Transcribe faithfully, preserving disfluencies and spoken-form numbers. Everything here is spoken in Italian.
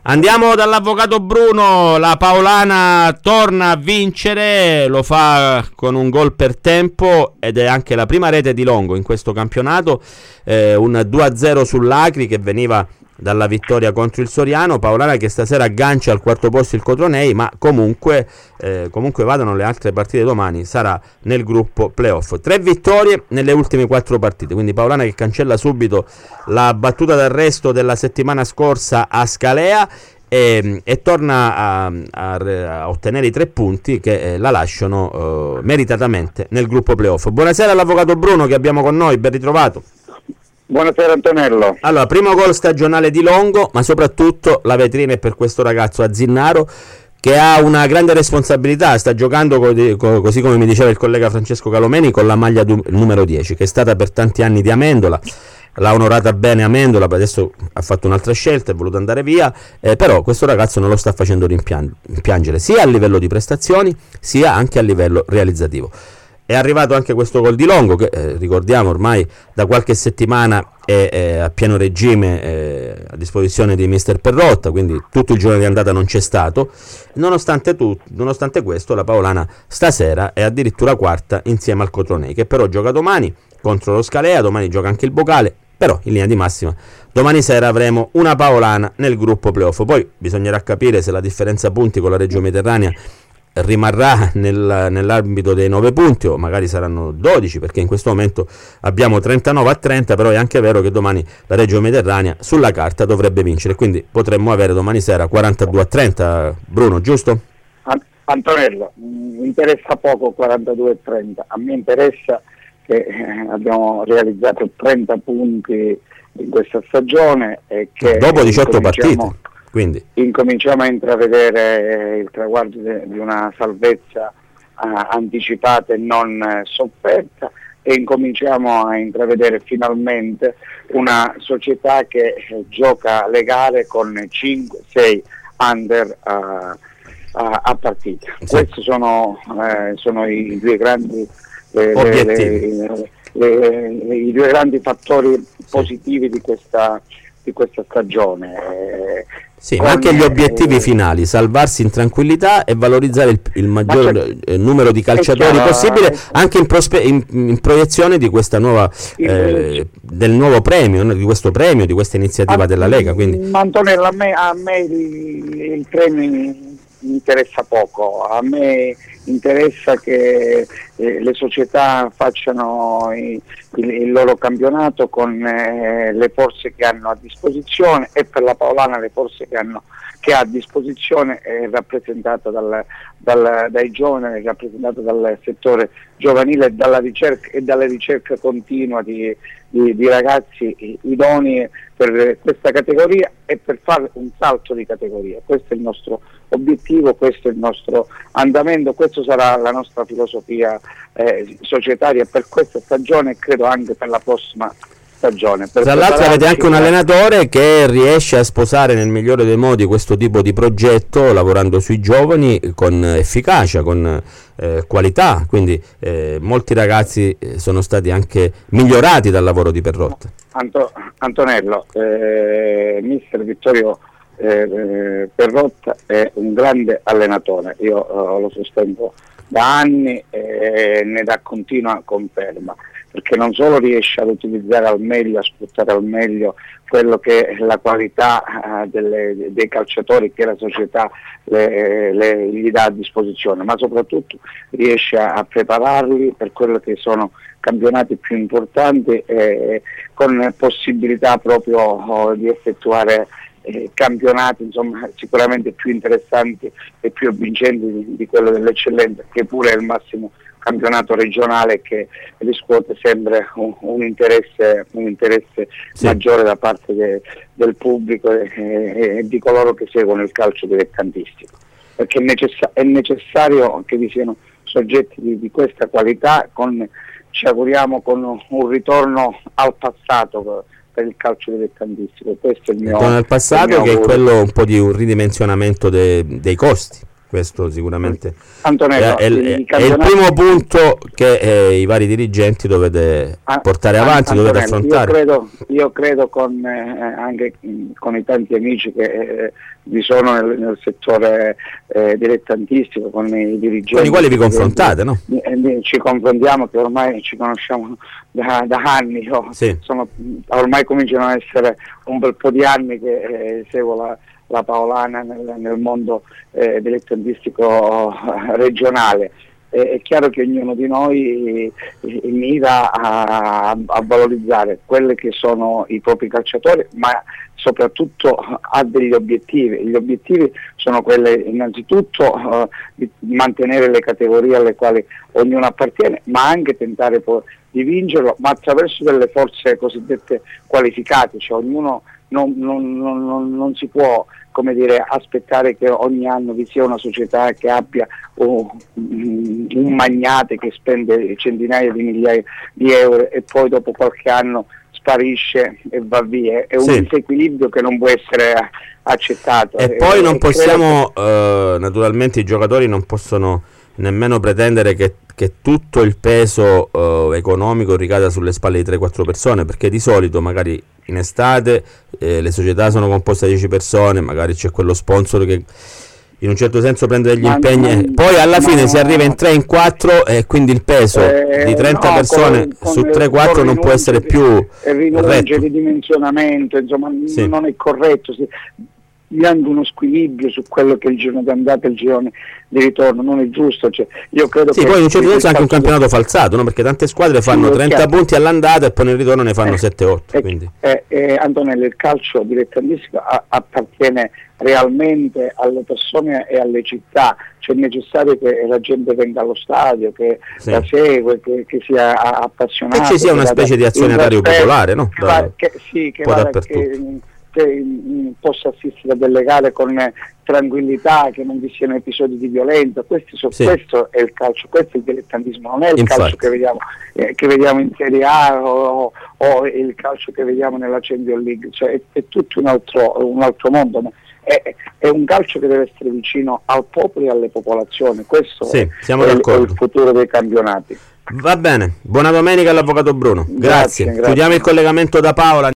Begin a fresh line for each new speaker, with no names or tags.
Andiamo dall'avvocato Bruno. La Paolana torna a vincere, lo fa con un gol per tempo ed è anche la prima rete di Longo in questo campionato, eh, un due a zero sull'Acri che veniva dalla vittoria contro il Soriano. Paolana che stasera aggancia al quarto posto il Cotronei, ma comunque eh, comunque vadano le altre partite domani, sarà nel gruppo playoff. Tre vittorie nelle ultime quattro partite, quindi Paolana che cancella subito la battuta d'arresto della settimana scorsa a Scalea e, e torna a, a, a ottenere i tre punti che eh, la lasciano eh, meritatamente nel gruppo playoff. Buonasera all'avvocato Bruno che abbiamo con noi, ben ritrovato.
Buonasera Antonello.
Allora, primo gol stagionale di Longo, ma soprattutto la vetrina è per questo ragazzo Azinnaro che ha una grande responsabilità, sta giocando co- co- così come mi diceva il collega Francesco Calomeni con la maglia du- numero dieci, che è stata per tanti anni di Amendola, l'ha onorata bene Amendola, adesso ha fatto un'altra scelta, è voluto andare via, eh, però questo ragazzo non lo sta facendo rimpiangere sia a livello di prestazioni sia anche a livello realizzativo. È arrivato anche questo gol di Longo che eh, ricordiamo ormai da qualche settimana è, è a pieno regime eh, a disposizione di mister Perrotta, quindi tutto il giorno di andata non c'è stato. Nonostante, tu, nonostante questo la Paolana stasera è addirittura quarta insieme al Cotronei, che però gioca domani contro lo Scalea, domani gioca anche il Bocale, però in linea di massima domani sera avremo una Paolana nel gruppo playoff. Poi bisognerà capire se la differenza punti con la Reggio Mediterranea rimarrà nel, nell'ambito dei nove punti o magari saranno dodici, perché in questo momento abbiamo trentanove a trenta, però è anche vero che domani la Reggio Mediterranea sulla carta dovrebbe vincere, quindi potremmo avere domani sera quarantadue a trenta. Bruno, giusto?
Antonello, mi interessa poco quarantadue a trenta, a me interessa che eh, abbiamo realizzato trenta punti in questa stagione e che
dopo diciotto partite. Quindi
incominciamo a intravedere il traguardo di una salvezza uh, anticipata e non uh, sofferta, e incominciamo a intravedere finalmente una società che eh, gioca le gare con cinque sei under uh, uh, a partita. Sì. Questi sono, uh, sono i due grandi le,
obiettivi,
le, le, le, i due grandi fattori positivi sì. di questa di questa stagione. Eh,
Sì, ma anche gli obiettivi eh, finali, salvarsi in tranquillità e valorizzare il, il maggior eh, numero di calciatori chiaro, possibile, anche in, prospe- in, in proiezione di questa nuova eh, del nuovo premio, di questo premio, di questa iniziativa a, della Lega. Quindi.
Ma Antonello, a me, a me il, il premio mi interessa poco, a me interessa che eh, le società facciano i, il, il loro campionato con eh, le forze che hanno a disposizione, e per la Paolana le forze che, hanno, che ha a disposizione è rappresentata dal, dal, dai giovani, è rappresentata dal settore giovanile e dalla ricerca e dalla ricerca continua di, di, di ragazzi idonei per questa categoria e per fare un salto di categoria. Questo è il nostro obiettivo, questo è il nostro andamento, questo sarà la nostra filosofia eh, societaria per questa stagione e credo anche per la prossima stagione. Per
Tra l'altro avete anche un allenatore che riesce a sposare nel migliore dei modi questo tipo di progetto, lavorando sui giovani con efficacia, con eh, qualità, quindi eh, molti ragazzi sono stati anche migliorati dal lavoro di Perrotta.
Anto- Antonello, eh, mister Vittorio eh, Perrotta è un grande allenatore, io eh, lo sostengo da anni e ne dà continua conferma, perché non solo riesce ad utilizzare al meglio, a sfruttare al meglio quello che è la qualità uh, delle, dei calciatori che la società le, le, gli dà a disposizione, ma soprattutto riesce a, a prepararli per quello che sono campionati più importanti, eh, con possibilità proprio oh, di effettuare eh, campionati insomma sicuramente più interessanti e più vincenti di, di quello dell'eccellenza, che pure è il massimo campionato regionale che riscuote sempre un, un interesse, un interesse sì. maggiore da parte de, del pubblico e, e, e di coloro che seguono il calcio dilettantistico, perché è, necessa- è necessario che vi siano soggetti di, di questa qualità, con, ci auguriamo con un ritorno al passato per il calcio dilettantistico. Questo è il mio
ritorno al passato,
mio
che è quello un po' di un ridimensionamento de, dei costi. Questo sicuramente
Antonello,
è, è, è, è il primo punto che eh, i vari dirigenti dovete ah, portare avanti,
Antonello,
dovete affrontare.
Io credo, io credo con, eh, anche con i tanti amici che eh, vi sono nel, nel settore eh, dilettantistico con i dirigenti.
Con i quali vi confrontate, no?
Eh, ci confrontiamo, che ormai ci conosciamo da, da anni, io
sì.
sono, ormai cominciano a essere un bel po' di anni che eh, seguo la, la Paolana nel, nel mondo eh, dilettantistico regionale. È chiaro che ognuno di noi mira a, a valorizzare quelli che sono i propri calciatori, ma soprattutto ha degli obiettivi. Gli obiettivi sono quelli innanzitutto uh, di mantenere le categorie alle quali ognuno appartiene, ma anche tentare poi di vincerlo, ma attraverso delle forze cosiddette qualificate, cioè ognuno non, non, non, non si può, come dire, aspettare che ogni anno vi sia una società che abbia oh, un magnate che spende centinaia di migliaia di euro e poi dopo qualche anno sparisce e va via. È un sì. disequilibrio che non può essere accettato.
E, e poi non possiamo, che... eh, naturalmente i giocatori non possono nemmeno pretendere che, che tutto il peso eh, economico ricada sulle spalle di tre quattro persone, perché di solito magari in estate eh, le società sono composte da dieci persone, magari c'è quello sponsor che in un certo senso prende degli ma impegni, non, poi alla fine no, si arriva in tre in quattro e quindi il peso eh, di trenta no, persone con, con su tre quattro non può essere più
rinunce di dimensionamento, insomma sì. non è corretto, si, dando uno squilibrio su quello che è il giorno di andata e il girone di ritorno, non è giusto. Cioè, io credo
sì,
che
poi in un certo senso è anche un campionato di... falsato, no? Perché tante squadre fanno sì, trenta chiaro. punti all'andata e poi nel ritorno ne fanno eh, sette otto.
Eh,
quindi.
Eh, eh, Antonello, il calcio dilettantistico a- appartiene realmente alle persone e alle città, cioè è necessario che la gente venga allo stadio, che sì. la segue, che, che sia appassionata.
E ci sia una specie di azionariario popolare, no? Da,
che, sì, che, vada, che che mh, possa assistere a delle gare con eh, tranquillità, che non vi siano episodi di violenza. Questi so, sì. Questo è il calcio, questo è il dilettantismo, non è il
Infatti.
calcio che vediamo, eh, che vediamo in Serie A o, o il calcio che vediamo nella Champions League, cioè è, è tutto un altro, un altro mondo. Ma è, è un calcio che deve essere vicino al popolo e alle popolazioni, questo
sì,
è,
siamo
è, è il futuro dei campionati.
Va bene, buona domenica all'avvocato Bruno, grazie,
grazie, grazie.
Chiudiamo il collegamento da Paola.